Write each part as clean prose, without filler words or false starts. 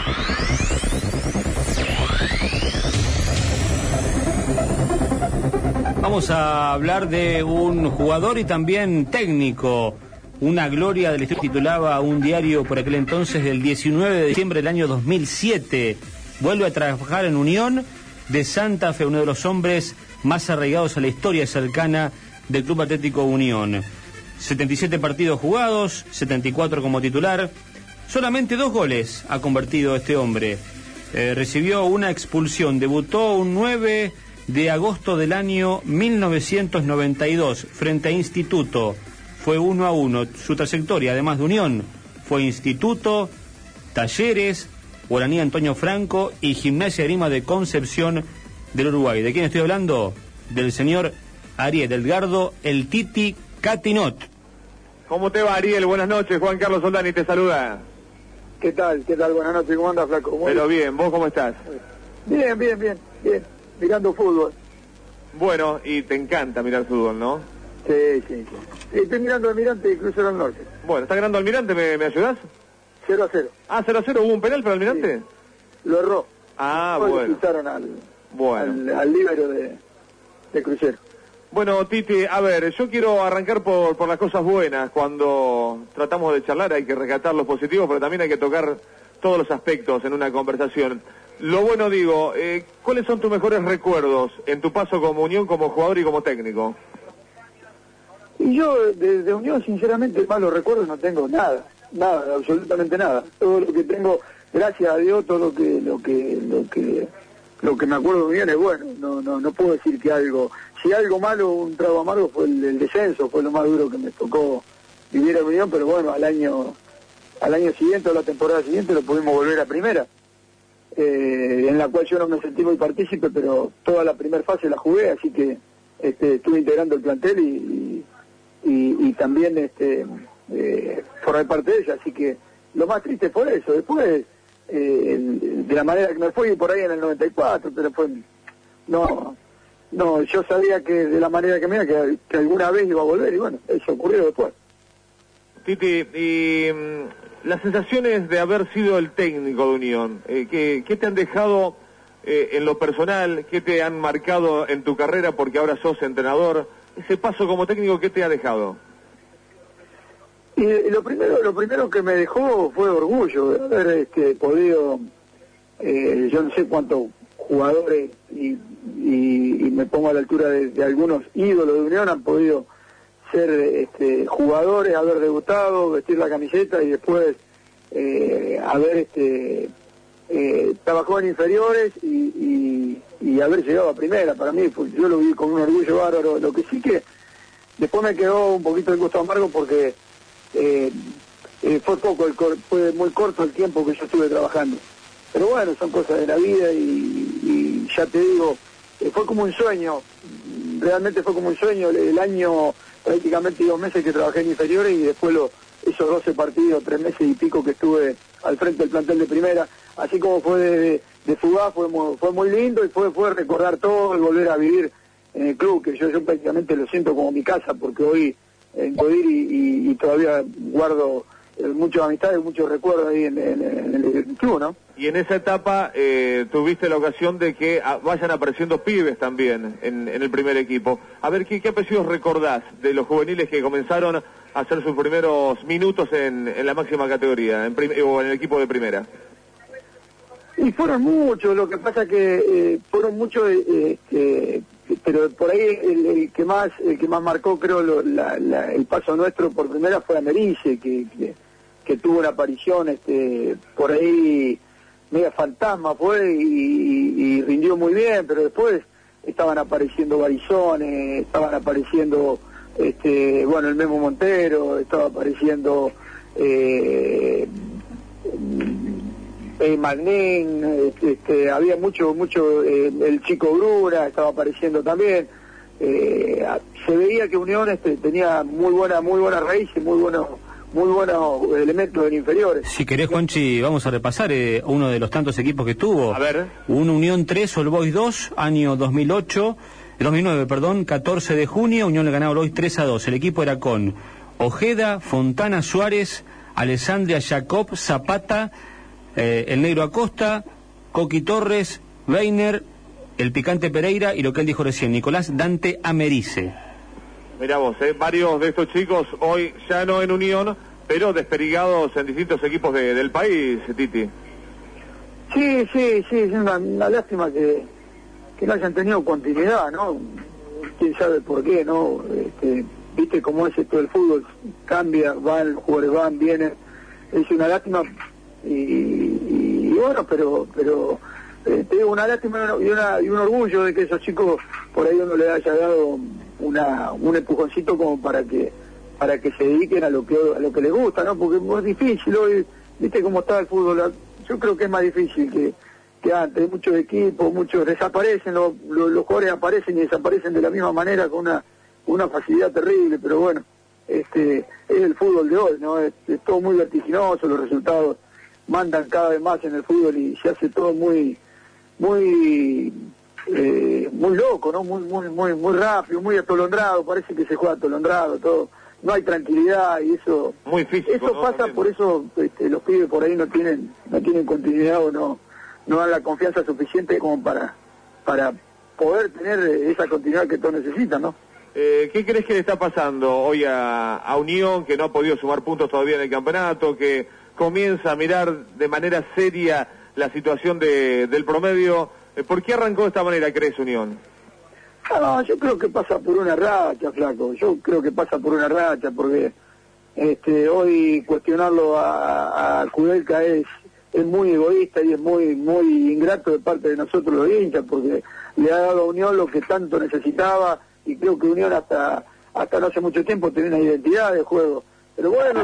Vamos a hablar de un jugador y también técnico. Una gloria del estilo, titulaba un diario por aquel entonces, del 19 de diciembre del año 2007. Vuelve a trabajar en Unión de Santa Fe, uno de los hombres más arraigados a la historia cercana del Club Atlético Unión. 77 partidos jugados, 74 como titular. Solamente 2 goles ha convertido este hombre. Recibió una expulsión, debutó un 9 de agosto del año 1992 frente a Instituto. Fue 1-1. Su trayectoria, además de Unión, fue Instituto, Talleres, Guaraní Antonio Franco y Gimnasia de Grima de Concepción del Uruguay. ¿De quién estoy hablando? Del señor Ariel Edgardo El Titi Catinot. ¿Cómo te va, Ariel? Buenas noches. Juan Carlos Soldani te saluda. ¿Qué tal? Buenas noches. ¿Cómo andas, flaco? Pero bien, ¿vos cómo estás? Bien. Mirando fútbol. Bueno, y te encanta mirar fútbol, ¿no? Sí. Estoy mirando Almirante y Crucero del Norte. Bueno, ¿está ganando Almirante? ¿Me ayudás? 0-0. Ah, 0-0. ¿Hubo un penal para Almirante? Sí. Lo erró. Ah, después bueno. Le quitaron al líbero de Crucero. Bueno, Titi, a ver, yo quiero arrancar por las cosas buenas. Cuando tratamos de charlar hay que rescatar los positivos, pero también hay que tocar todos los aspectos en una conversación. Lo bueno, digo, ¿cuáles son tus mejores recuerdos en tu paso como Unión, como jugador y como técnico? Y yo de Unión, sinceramente, malos recuerdos no tengo nada, absolutamente nada. Todo lo que tengo, gracias a Dios, todo lo que me acuerdo de Unión es bueno. No puedo decir que si algo malo, un trago amargo, fue el descenso, fue lo más duro que me tocó vivir en Unión, pero bueno, al año siguiente o la temporada siguiente lo pudimos volver a primera, en la cual yo no me sentí muy partícipe, pero toda la primera fase la jugué, así que estuve integrando el plantel y también formé parte de ella, así que lo más triste fue eso. Después, de la manera que me fui por ahí en el 94, pero fue no, yo sabía que de la manera que me iba, que alguna vez iba a volver, y bueno, eso ocurrió después. Titi, y las sensaciones de haber sido el técnico de Unión, ¿qué te han dejado en lo personal? ¿Qué te han marcado en tu carrera porque ahora sos entrenador? Ese paso como técnico, ¿qué te ha dejado? Y lo primero que me dejó fue orgullo de haber podido, yo no sé cuántos jugadores y me pongo a la altura de algunos ídolos de Unión han podido ser jugadores, haber debutado, vestir la camiseta y después haber trabajado en inferiores y haber llegado a primera. Para mí yo lo vi con un orgullo bárbaro. Lo que sí que después me quedó un poquito de gusto amargo porque fue muy corto el tiempo que yo estuve trabajando. Pero bueno, son cosas de la vida y ya te digo, fue como un sueño, realmente fue como un sueño. El año, prácticamente 2 meses que trabajé en inferiores y después esos 12 partidos, 3 meses y pico que estuve al frente del plantel de primera, así como fue de fugaz, fue muy lindo y fue recordar todo y volver a vivir en el club, que yo prácticamente lo siento como mi casa, porque hoy puedo ir y todavía guardo muchas amistades, muchos recuerdos ahí en el club, ¿no? Y en esa etapa tuviste la ocasión de que vayan apareciendo pibes también en el primer equipo. A ver, ¿qué apellidos recordás de los juveniles que comenzaron a hacer sus primeros minutos en la máxima categoría, o en el equipo de primera? Y fueron muchos, lo que pasa que fueron muchos, pero por ahí el que más marcó, creo, el paso nuestro por primera fue Americe, que tuvo una aparición por ahí media fantasma fue y rindió muy bien, pero después estaban apareciendo Barizones, estaban apareciendo el Memo Montero, estaba apareciendo Magnín, había mucho el Chico Bruna estaba apareciendo también. Se veía que Unión tenía muy buena raíz y muy buenos elementos en inferiores. Si querés, Juanchi, vamos a repasar uno de los tantos equipos que tuvo. A ver. Un Unión 3, All Boys 2, año 2009, 14 de junio, Unión le ganaba All Boys 3-2. El equipo era con Ojeda, Fontana, Suárez, Alessandria, Jacob, Zapata, el Negro Acosta, Coqui Torres, Weiner, el Picante Pereira y lo que él dijo recién, Nicolás Dante Americe. Mirá vos, varios de estos chicos hoy ya no en Unión, pero desperigados en distintos equipos del país, Titi. Sí, es una lástima que no hayan tenido continuidad, ¿no? Quién sabe por qué, ¿no? Viste cómo es esto del fútbol, cambia, van, los jugadores van, vienen, es una lástima y bueno, pero te digo, una lástima y un orgullo de que esos chicos por ahí uno le haya dado un empujoncito como para que se dediquen a lo que les gusta, ¿no? Porque es muy difícil hoy, viste cómo está el fútbol, yo creo que es más difícil que antes, muchos equipos, muchos desaparecen, los jugadores aparecen y desaparecen de la misma manera con una facilidad terrible, pero bueno, es el fútbol de hoy, ¿no? Es todo muy vertiginoso, los resultados mandan cada vez más en el fútbol y se hace todo muy loco, ¿no? Muy rápido, muy atolondrado, parece que se juega atolondrado, todo, no hay tranquilidad y eso muy físico, eso ¿no? pasa, por eso los pibes por ahí no tienen continuidad o no dan la confianza suficiente como para poder tener esa continuidad que todos necesitan, ¿no? ¿Qué crees que le está pasando hoy a Unión, que no ha podido sumar puntos todavía en el campeonato, que comienza a mirar de manera seria la situación del promedio? ¿Por qué arrancó de esta manera, crees, Unión? No, yo creo que pasa por una racha, flaco. Yo creo que pasa por una racha, porque hoy cuestionarlo a Kudelka es muy egoísta y es muy ingrato de parte de nosotros los hinchas, porque le ha dado a Unión lo que tanto necesitaba, y creo que Unión hasta no hace mucho tiempo tenía una identidad de juego. Pero bueno,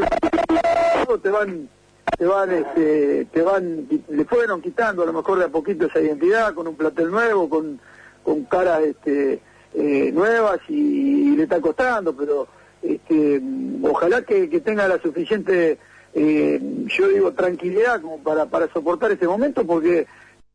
le fueron quitando a lo mejor de a poquito esa identidad, con un plantel nuevo, con caras nuevas, y le está costando, pero ojalá que tenga la suficiente, yo digo, tranquilidad como para soportar este momento, porque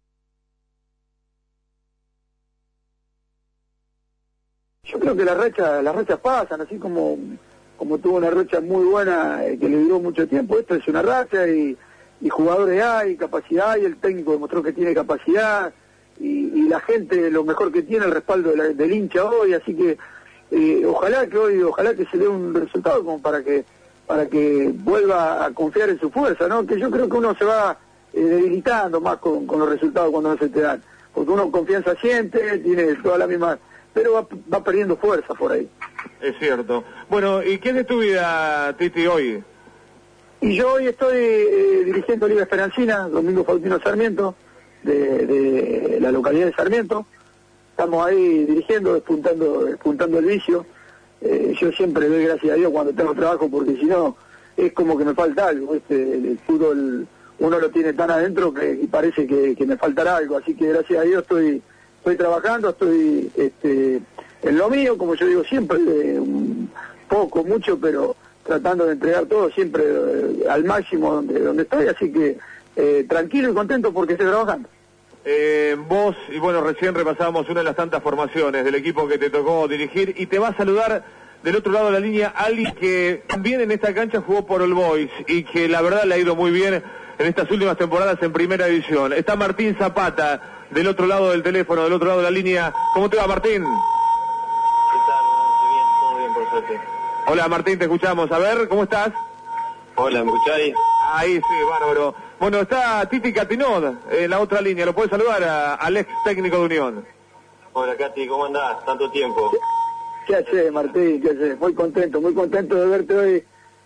yo creo que las rachas pasan, así como tuvo una racha muy buena que le duró mucho tiempo. Esto es una racha y jugadores hay, capacidad hay, el técnico demostró que tiene capacidad y la gente lo mejor que tiene, el respaldo del hincha hoy, así que ojalá que se dé un resultado como para que vuelva a confiar en su fuerza, ¿no? Que yo creo que uno se va debilitando más con los resultados cuando no se te dan, porque uno confianza siente, tiene toda la misma, pero va perdiendo fuerza por ahí. Es cierto. Bueno, ¿y qué es de tu vida, Titi, hoy? Y yo hoy estoy dirigiendo Liga Esperancina, Domingo Faustino Sarmiento, de la localidad de Sarmiento. Estamos ahí dirigiendo, despuntando el vicio. Yo siempre doy gracias a Dios cuando tengo trabajo, porque si no, es como que me falta algo. El fútbol uno lo tiene tan adentro que parece que me faltará algo. Así que gracias a Dios estoy trabajando, estoy en lo mío, como yo digo siempre, poco, mucho, pero tratando de entregar todo siempre al máximo donde estoy, así que tranquilo y contento porque estoy trabajando. Vos, y bueno, recién repasamos una de las tantas formaciones del equipo que te tocó dirigir, y te va a saludar del otro lado de la línea alguien que también en esta cancha jugó por All Boys y que la verdad le ha ido muy bien en estas últimas temporadas en Primera División. Está Martín Zapata del otro lado del teléfono, del otro lado de la línea. ¿Cómo te va, Martín? ¿Qué tal? Bien, todo bien, por suerte. Hola, Martín, te escuchamos. A ver, ¿cómo estás? Hola, ¿me escucháis? Ahí sí, bárbaro. Bueno, está Titi Catinod en la otra línea. Lo puedes saludar al ex técnico de Unión. Hola, Cati, ¿cómo andás? Tanto tiempo. ¿Qué haces, Martín? ¿Qué haces? Muy contento de verte hoy,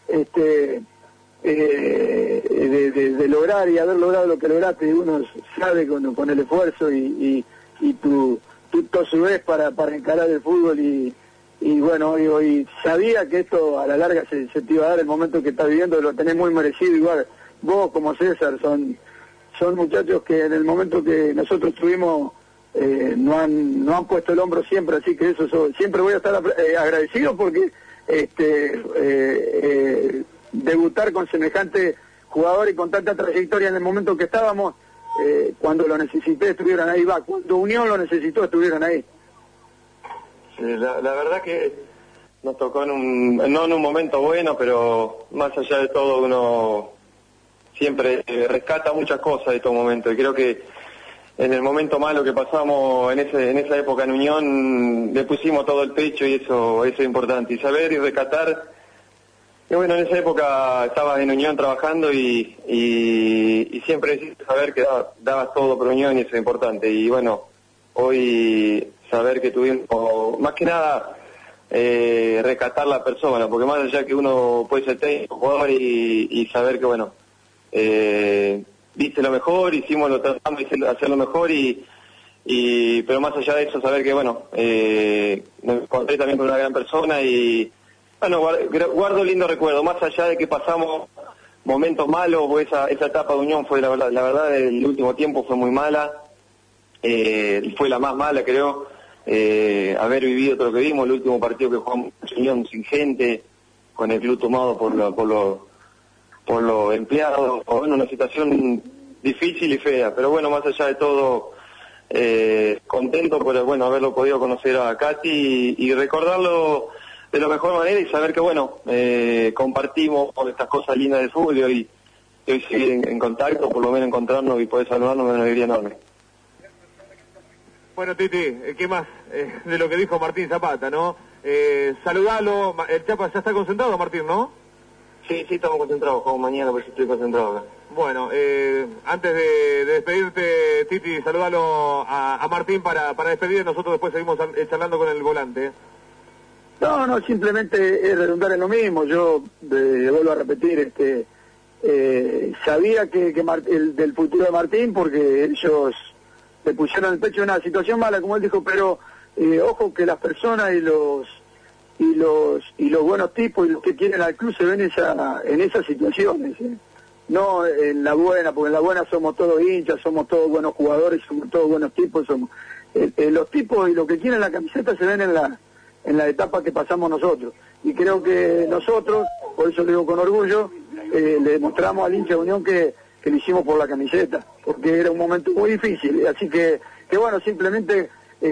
de lograr y haber logrado lo que lograste. Uno sabe con el esfuerzo y tu tosudez para encarar el fútbol y bueno, hoy sabía que esto a la larga se te iba a dar el momento que estás viviendo, lo tenés muy merecido. Igual vos como César son muchachos que en el momento que nosotros tuvimos no han puesto el hombro siempre, así que eso siempre voy a estar agradecido, porque debutar con semejante jugador y con tanta trayectoria en el momento que estábamos, cuando lo necesité estuvieron ahí, cuando Unión lo necesitó estuvieron ahí. Sí, la verdad que nos tocó no en un momento bueno, pero más allá de todo uno siempre rescata muchas cosas de estos momentos, y creo que en el momento malo que pasamos en esa época en Unión le pusimos todo el pecho, y eso es importante, y saber y rescatar. Y bueno, en esa época estabas en Unión trabajando y siempre saber que dabas todo por Unión, y eso es importante. Y bueno, hoy saber que tuvimos, más que nada, rescatar la persona, porque más allá que uno puede ser técnico, jugador, y saber que bueno, viste lo mejor, tratamos de hacer lo mejor, pero más allá de eso, saber que bueno, me encontré también con una gran persona, y bueno, guardo lindo recuerdo, más allá de que pasamos momentos malos, o esa etapa de Unión fue la verdad el último tiempo fue muy mala, fue la más mala, creo, haber vivido todo lo que vimos, el último partido que jugamos en Unión sin gente, con el club tomado por los empleados, bueno, una situación difícil y fea, pero bueno, más allá de todo, contento por bueno haberlo podido conocer a Katy y recordarlo de la mejor manera, y saber que bueno, compartimos estas cosas lindas del fútbol, y hoy seguir en contacto, por lo menos encontrarnos y poder saludarnos, me da una alegría enorme. Bueno, Titi, ¿qué más de lo que dijo Martín Zapata, no? Saludalo, el Chapa ya está concentrado, Martín, ¿no? Sí, estamos concentrados, como mañana, por eso estoy concentrado acá. Bueno, antes de despedirte, Titi, saludalo a Martín para despedir, nosotros después seguimos charlando con el volante. No, simplemente es redundar en lo mismo. Yo vuelvo a repetir, sabía que del futuro de Martín, porque ellos le pusieron el pecho en una situación mala, como él dijo, pero ojo que las personas y los buenos tipos y los que quieren al club se ven en esas situaciones, no en la buena, porque en la buena somos todos hinchas, somos todos buenos jugadores, somos todos buenos tipos, los tipos y los que quieren la camiseta se ven en la etapa que pasamos nosotros, y creo que nosotros, por eso lo digo con orgullo, le demostramos al hincha de Unión que lo hicimos por la camiseta, porque era un momento muy difícil, así que bueno, simplemente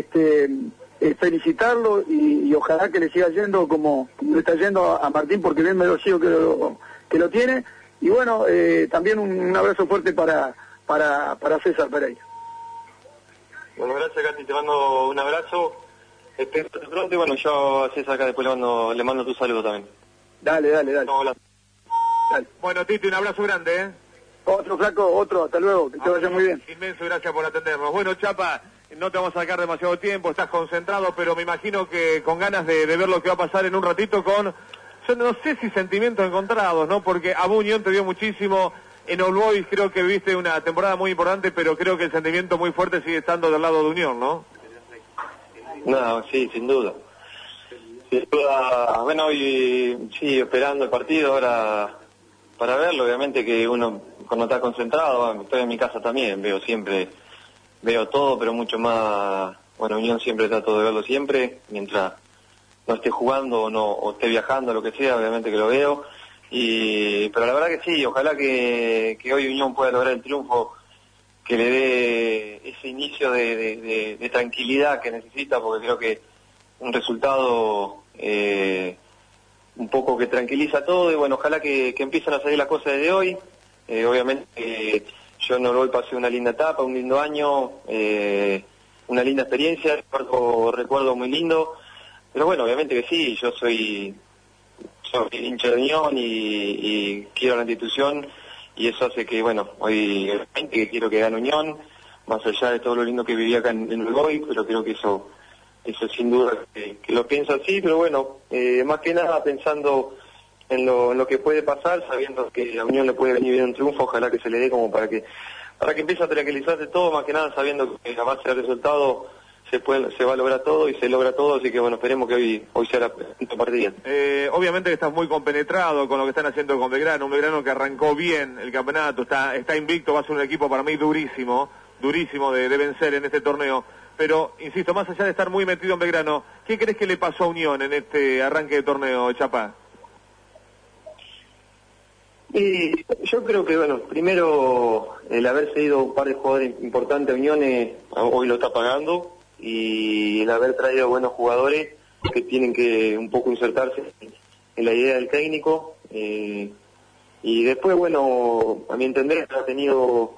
felicitarlo y ojalá que le siga yendo como le está yendo a Martín, porque bien merecido que lo tiene, y bueno, también un abrazo fuerte para César Pereira. Bueno, gracias, Katy, te mando un abrazo. Espero pronto, y bueno, yo a César acá después le mando tu saludo también. Dale. Dale. Bueno, Titi, un abrazo grande, Otro flaco, hasta luego, que te vaya muy bien. Inmenso, gracias por atendernos. Bueno, Chapa, no te vamos a sacar demasiado tiempo, estás concentrado, pero me imagino que con ganas de ver lo que va a pasar en un ratito yo no sé si sentimientos encontrados, ¿no? Porque a Unión te dio muchísimo, en All Boys creo que viviste una temporada muy importante, pero creo que el sentimiento muy fuerte sigue estando del lado de Unión, ¿no? No, sí, sin duda. Sin duda, bueno, hoy sí, esperando el partido ahora para verlo, obviamente que uno cuando está concentrado, estoy en mi casa también, veo todo, pero mucho más, bueno, Unión siempre trato de verlo siempre, mientras no esté jugando o esté viajando, lo que sea, obviamente que lo veo, pero la verdad que sí, ojalá que hoy Unión pueda lograr el triunfo, que le dé ese inicio de tranquilidad que necesita, porque creo que un resultado un poco que tranquiliza todo, y bueno, ojalá que empiecen a salir las cosas desde hoy. Obviamente yo en Norway pasé una linda etapa, un lindo año, una linda experiencia, recuerdo muy lindo, pero bueno, obviamente que sí, yo soy hincha de Unión y quiero la institución, y eso hace que, bueno, hoy que quiero que gane Unión, más allá de todo lo lindo que viví acá en Uruguay, pero creo que eso sin duda que lo pienso así, pero bueno, más que nada pensando en lo que puede pasar, sabiendo que a Unión le puede venir bien un triunfo, ojalá que se le dé como para que empiece a tranquilizarse todo, más que nada sabiendo que a base del resultado se va a lograr todo y se logra todo, así que bueno, esperemos que hoy sea la partida. Obviamente que estás muy compenetrado con lo que están haciendo con Belgrano, un Belgrano que arrancó bien el campeonato, está invicto, va a ser un equipo para mí durísimo de vencer en este torneo, pero insisto, más allá de estar muy metido en Belgrano, ¿qué crees que le pasó a Unión en este arranque de torneo, Chapa? Y yo creo que, bueno, primero el haber cedido un par de jugadores importantes a Unión hoy lo está pagando, y el haber traído buenos jugadores que tienen que un poco insertarse en la idea del técnico, Y después, bueno, a mi entender ha tenido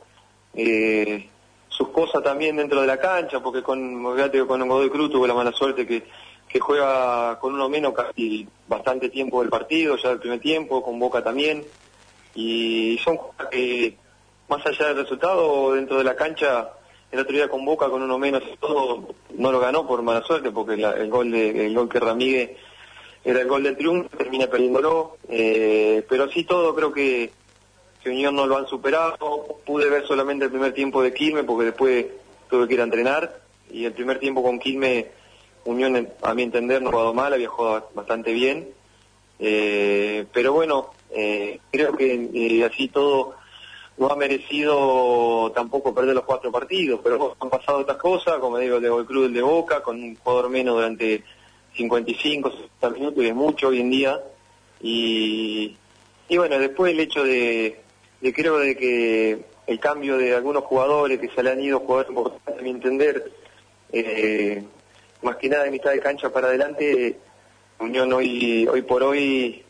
sus cosas también dentro de la cancha, porque con Godoy Cruz tuvo la mala suerte que juega con uno menos casi bastante tiempo del partido, ya del primer tiempo, con Boca también, y son cosas que, más allá del resultado, dentro de la cancha, el otro día con Boca, con uno menos y todo, no lo ganó por mala suerte, porque el gol que Ramírez era el gol del triunfo, termina perdiéndolo, pero sí todo creo que Unión no lo han superado. Pude ver solamente el primer tiempo de Quilmes, porque después tuve que ir a entrenar, y el primer tiempo con Quilmes, Unión, a mi entender, no ha jugado mal, había jugado bastante bien, pero bueno, creo que así todo no ha merecido tampoco perder los 4 partidos, pero han pasado otras cosas, como digo, el de Godoy Cruz, el de Boca, con un jugador menos durante 55, 60 minutos, y es mucho hoy en día, y bueno, después el hecho de creo de que el cambio de algunos jugadores que se le han ido, jugadores importantes, a mi entender, más que nada de mitad de cancha para adelante, Unión hoy por hoy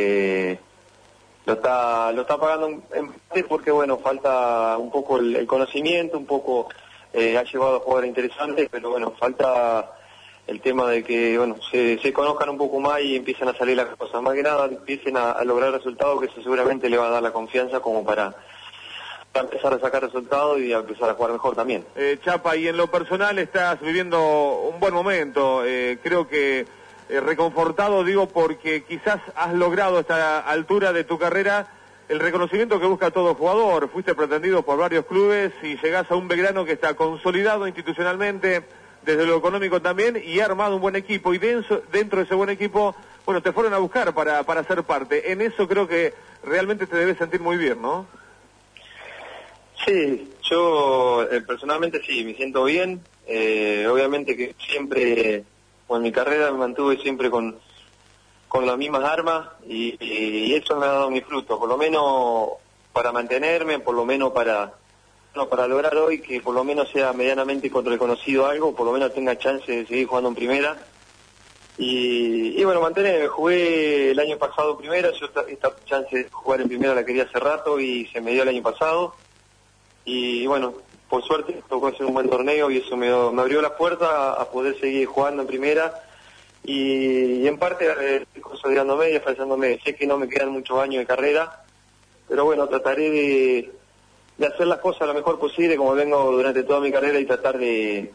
lo está pagando en parte porque, bueno, falta un poco el conocimiento, un poco ha llevado a jugadores interesantes, pero bueno, falta el tema de que, bueno, se conozcan un poco más y empiezan a salir las cosas. Más que nada empiecen a lograr resultados, que eso seguramente le va a dar la confianza como para empezar a sacar resultados y a empezar a jugar mejor también. Chapa, y en lo personal estás viviendo un buen momento, creo que reconfortado, digo, porque quizás has logrado a esta altura de tu carrera el reconocimiento que busca todo jugador. Fuiste pretendido por varios clubes y llegás a un Belgrano que está consolidado institucionalmente, desde lo económico también, y ha armado un buen equipo, y dentro de ese buen equipo, bueno, te fueron a buscar para ser parte. En eso creo que realmente te debes sentir muy bien, ¿no? Sí, yo personalmente sí, me siento bien. Obviamente que siempre, en mi carrera me mantuve siempre con las mismas armas, y eso me ha dado mi fruto, por lo menos para mantenerme, por lo menos para lograr hoy que por lo menos sea medianamente reconocido algo, por lo menos tenga chance de seguir jugando en primera. Y bueno, mantenerme. Jugué el año pasado primera, yo esta chance de jugar en primera la quería hace rato y se me dio el año pasado. Y bueno, por suerte tocó hacer un buen torneo y eso me abrió la puerta a poder seguir jugando en primera. Y en parte consolidándome y afianzándome. Sé que no me quedan muchos años de carrera, pero bueno, trataré de hacer las cosas lo mejor posible, como vengo durante toda mi carrera, y tratar de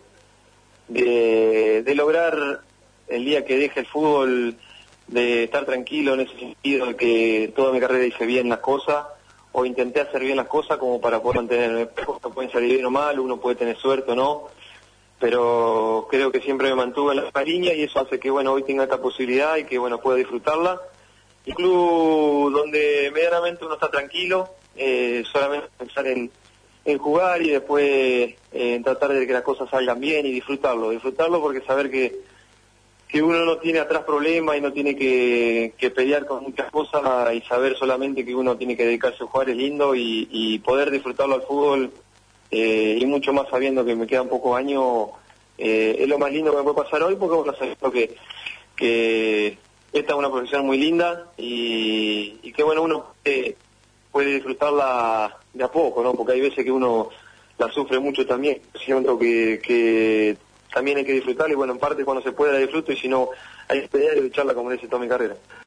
lograr el día que deje el fútbol, de estar tranquilo en ese sentido, de que toda mi carrera hice bien las cosas, o intenté hacer bien las cosas como para poder mantenerme. Cosas pueden salir bien o mal, uno puede tener suerte o no, pero creo que siempre me mantuve en la línea, y eso hace que, bueno, hoy tenga esta posibilidad y que, bueno, pueda disfrutarla. El club donde medianamente uno está tranquilo, solamente pensar en jugar y después en tratar de que las cosas salgan bien y disfrutarlo porque saber que uno no tiene atrás problemas y no tiene que pelear con muchas cosas, y saber solamente que uno tiene que dedicarse a jugar es lindo, y poder disfrutarlo al fútbol, y mucho más sabiendo que me quedan pocos años, es lo más lindo que me puede pasar hoy, porque bueno, sabiendo que esta es una profesión muy linda, y que bueno, uno puede disfrutarla de a poco, ¿no? Porque hay veces que uno la sufre mucho también. Siento que también hay que disfrutarla, y bueno, en parte cuando se puede la disfruto, y si no, hay que pelear y lucharla como dice toda mi carrera.